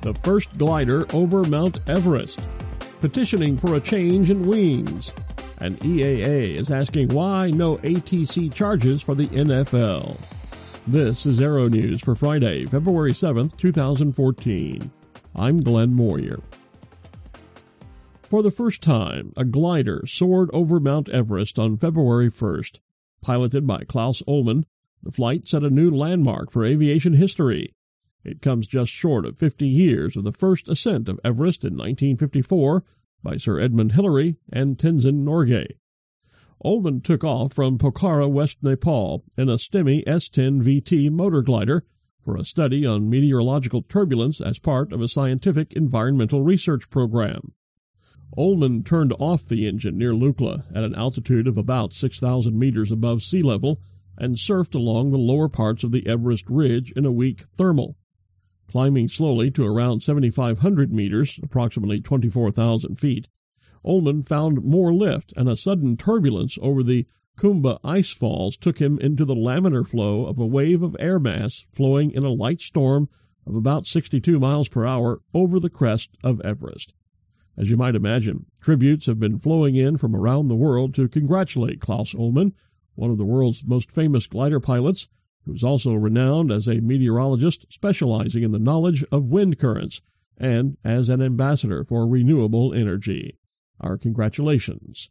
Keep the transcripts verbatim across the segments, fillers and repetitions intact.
the first glider over Mount Everest, petitioning for a change in wings, and E A A is asking why no A T C charges for the N F L. This is Aero News for Friday, February seventh, two thousand fourteen. I'm Glenn Moyer. For the first time, a glider soared over Mount Everest on February first. Piloted by Klaus Ullmann, the flight set a new landmark for aviation history. It comes just short of fifty years of the first ascent of Everest in nineteen fifty-four by Sir Edmund Hillary and Tenzin Norgay. Ullmann took off from Pokhara, West Nepal, in a STEMI S ten V T motor glider for a study on meteorological turbulence as part of a scientific environmental research program. Ullmann turned off the engine near Lukla at an altitude of about six thousand meters above sea level and surfed along the lower parts of the Everest Ridge in a weak thermal. Climbing slowly to around seventy-five hundred meters, approximately twenty-four thousand feet, Ullmann found more lift, and a sudden turbulence over the Khumbu ice falls took him into the laminar flow of a wave of air mass flowing in a light storm of about sixty-two miles per hour over the crest of Everest. As you might imagine, tributes have been flowing in from around the world to congratulate Klaus Ullmann, one of the world's most famous glider pilots, who's also renowned as a meteorologist specializing in the knowledge of wind currents and as an ambassador for renewable energy. Our congratulations.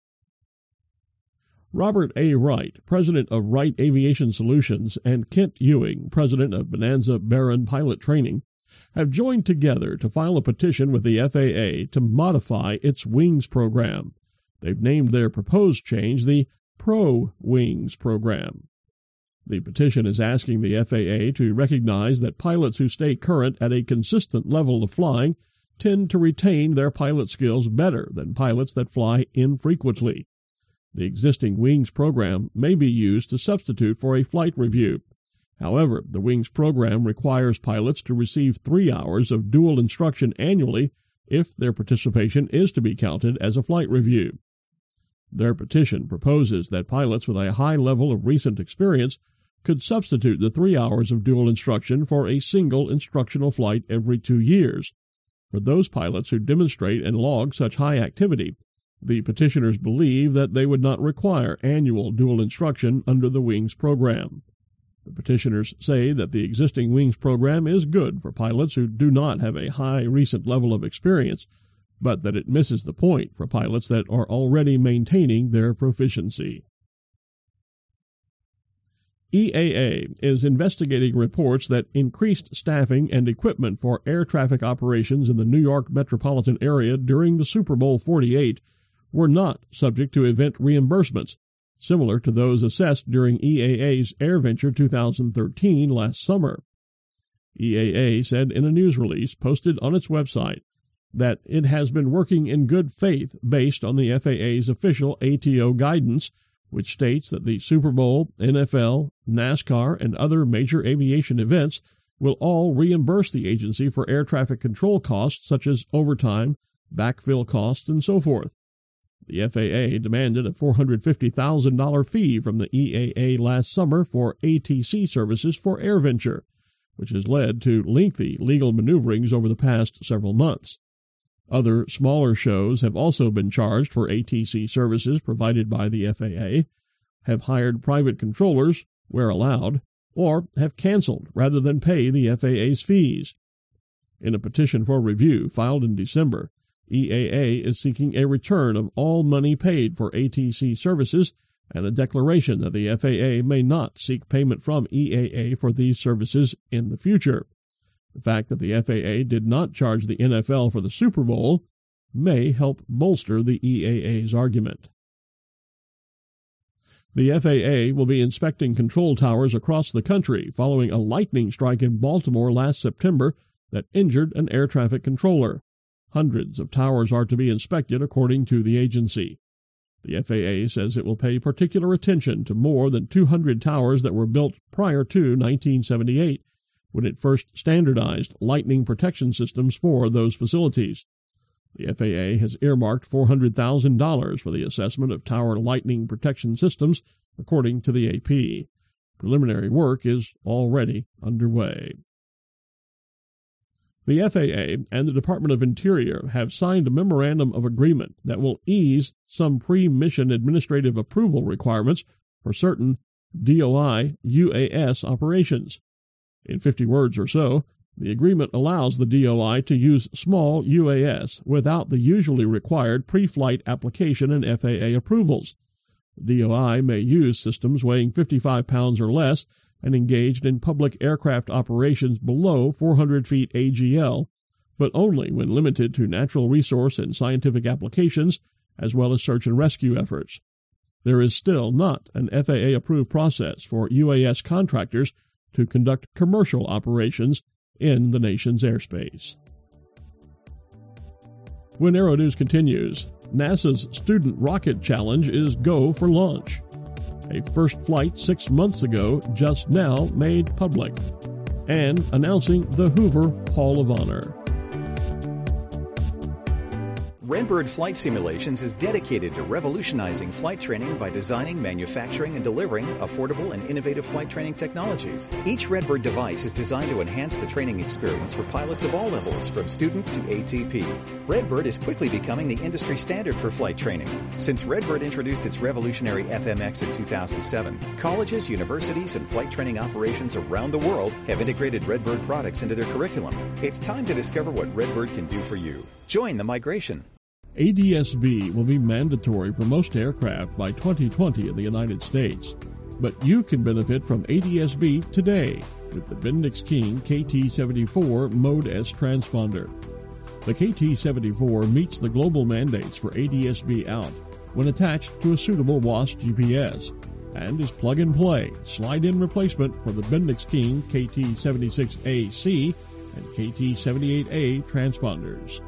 Robert A. Wright, president of Wright Aviation Solutions, and Kent Ewing, president of Bonanza Baron Pilot Training, have joined together to file a petition with the F A A to modify its Wings program. They've named their proposed change the Pro Wings program. The petition is asking the F A A to recognize that pilots who stay current at a consistent level of flying tend to retain their pilot skills better than pilots that fly infrequently. The existing Wings program may be used to substitute for a flight review. However, the Wings program requires pilots to receive three hours of dual instruction annually if their participation is to be counted as a flight review. Their petition proposes that pilots with a high level of recent experience could substitute the three hours of dual instruction for a single instructional flight every two years. For those pilots who demonstrate and log such high activity, the petitioners believe that they would not require annual dual instruction under the Wings program. The petitioners say that the existing Wings program is good for pilots who do not have a high recent level of experience, but that it misses the point for pilots that are already maintaining their proficiency. E A A is investigating reports that increased staffing and equipment for air traffic operations in the New York metropolitan area during the Super Bowl forty-eight were not subject to event reimbursements, similar to those assessed during E A A's AirVenture two thousand thirteen last summer. E A A said in a news release posted on its website that it has been working in good faith based on the F A A's official A T O guidance, which states that the Super Bowl, N F L, NASCAR, and other major aviation events will all reimburse the agency for air traffic control costs such as overtime, backfill costs, and so forth. The F A A demanded a four hundred fifty thousand dollars fee from the E A A last summer for A T C services for AirVenture, which has led to lengthy legal maneuverings over the past several months. Other smaller shows have also been charged for A T C services provided by the F A A, have hired private controllers where allowed, or have canceled rather than pay the F A A's fees. In a petition for review filed in December, E A A is seeking a return of all money paid for A T C services and a declaration that the F A A may not seek payment from E A A for these services in the future. The fact that the F A A did not charge the N F L for the Super Bowl may help bolster the E A A's argument. The F A A will be inspecting control towers across the country following a lightning strike in Baltimore last September that injured an air traffic controller. Hundreds of towers are to be inspected according to the agency. The F A A says it will pay particular attention to more than two hundred towers that were built prior to nineteen seventy-eight, when it first standardized lightning protection systems for those facilities. The F A A has earmarked four hundred thousand dollars for the assessment of tower lightning protection systems, according to the A P. Preliminary work is already underway. The F A A and the Department of Interior have signed a memorandum of agreement that will ease some pre-mission administrative approval requirements for certain D O I U A S operations. In fifty words or so, the agreement allows the D O I to use small U A S without the usually required pre-flight application and F A A approvals. The D O I may use systems weighing fifty-five pounds or less and engaged in public aircraft operations below four hundred feet A G L, but only when limited to natural resource and scientific applications, as well as search and rescue efforts. There is still not an F A A-approved process for U A S contractors to conduct commercial operations in the nation's airspace. When Aero News continues, NASA's Student Rocket Challenge is go for launch. A first flight six months ago just now made public, and announcing the Hoover Hall of Honor. Redbird Flight Simulations is dedicated to revolutionizing flight training by designing, manufacturing, and delivering affordable and innovative flight training technologies. Each Redbird device is designed to enhance the training experience for pilots of all levels, from student to A T P. Redbird is quickly becoming the industry standard for flight training. Since Redbird introduced its revolutionary F M X in two thousand seven, colleges, universities, and flight training operations around the world have integrated Redbird products into their curriculum. It's time to discover what Redbird can do for you. Join the migration. A D S B will be mandatory for most aircraft by twenty twenty in the United States, but you can benefit from A D S B today with the Bendix King K T seventy-four Mode S transponder. The K T seventy-four meets the global mandates for A D S B out when attached to a suitable W A S G P S and is plug-and-play, slide-in replacement for the Bendix King K T seventy-six A C and K T seventy-eight A transponders.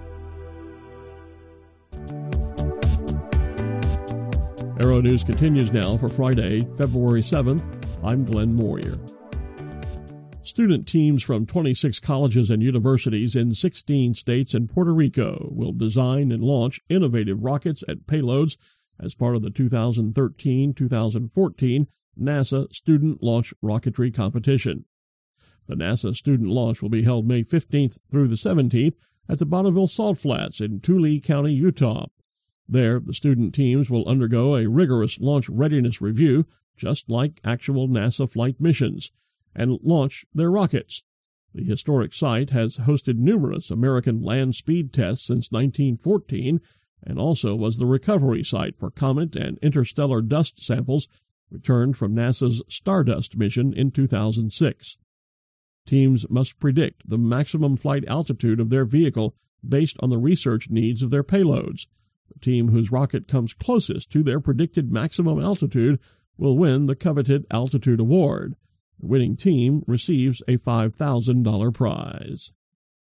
Aero News continues now for Friday, February seventh. I'm Glenn Moyer. Student teams from twenty-six colleges and universities in sixteen states and Puerto Rico will design and launch innovative rockets and payloads as part of the two thousand thirteen to two thousand fourteen NASA Student Launch Rocketry Competition. The NASA Student Launch will be held May fifteenth through the seventeenth at the Bonneville Salt Flats in Tooele County, Utah. There, the student teams will undergo a rigorous launch readiness review, just like actual NASA flight missions, and launch their rockets. The historic site has hosted numerous American land speed tests since nineteen fourteen and also was the recovery site for comet and interstellar dust samples returned from NASA's Stardust mission in two thousand six. Teams must predict the maximum flight altitude of their vehicle based on the research needs of their payloads. The team whose rocket comes closest to their predicted maximum altitude will win the coveted altitude award. The winning team receives a five thousand dollars prize.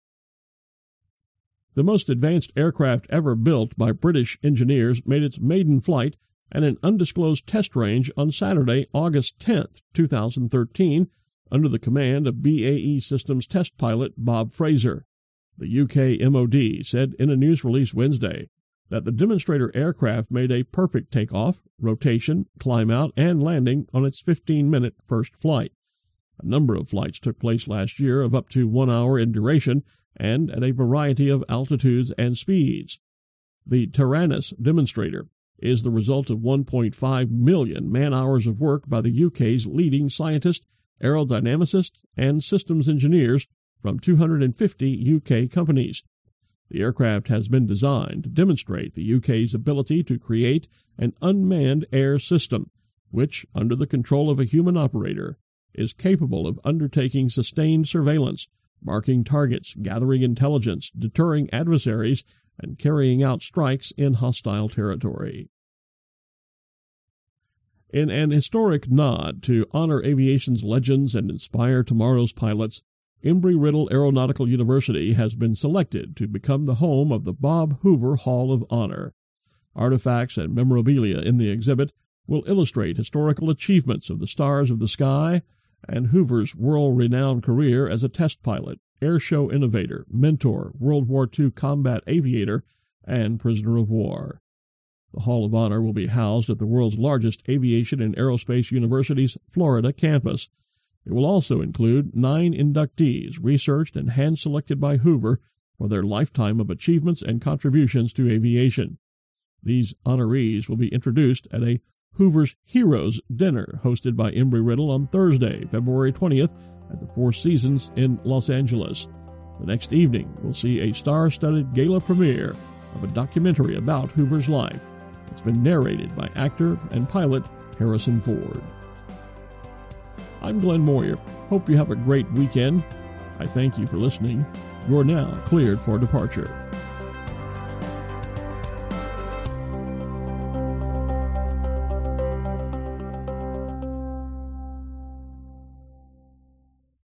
The most advanced aircraft ever built by British engineers made its maiden flight at an undisclosed test range on Saturday, August tenth, two thousand thirteen, under the command of B A E Systems test pilot Bob Fraser. The U K M O D said in a news release Wednesday that the demonstrator aircraft made a perfect takeoff, rotation, climb-out, and landing on its fifteen-minute first flight. A number of flights took place last year of up to one hour in duration and at a variety of altitudes and speeds. The Taranis demonstrator is the result of one point five million man-hours of work by the U K's leading scientists, aerodynamicists, and systems engineers from two hundred fifty U K companies. The aircraft has been designed to demonstrate the U K's ability to create an unmanned air system, which, under the control of a human operator, is capable of undertaking sustained surveillance, marking targets, gathering intelligence, deterring adversaries, and carrying out strikes in hostile territory. In an historic nod to honor aviation's legends and inspire tomorrow's pilots, Embry-Riddle Aeronautical University has been selected to become the home of the Bob Hoover Hall of Honor. Artifacts and memorabilia in the exhibit will illustrate historical achievements of the stars of the sky and Hoover's world-renowned career as a test pilot, airshow innovator, mentor, World War Two combat aviator, and prisoner of war. The Hall of Honor will be housed at the world's largest aviation and aerospace university's Florida campus. It will also include nine inductees researched and hand-selected by Hoover for their lifetime of achievements and contributions to aviation. These honorees will be introduced at a Hoover's Heroes Dinner hosted by Embry-Riddle on Thursday, February twentieth at the Four Seasons in Los Angeles. The next evening will see a star-studded gala premiere of a documentary about Hoover's life. It's been narrated by actor and pilot Harrison Ford. I'm Glenn Moyer. Hope you have a great weekend. I thank you for listening. You're now cleared for departure.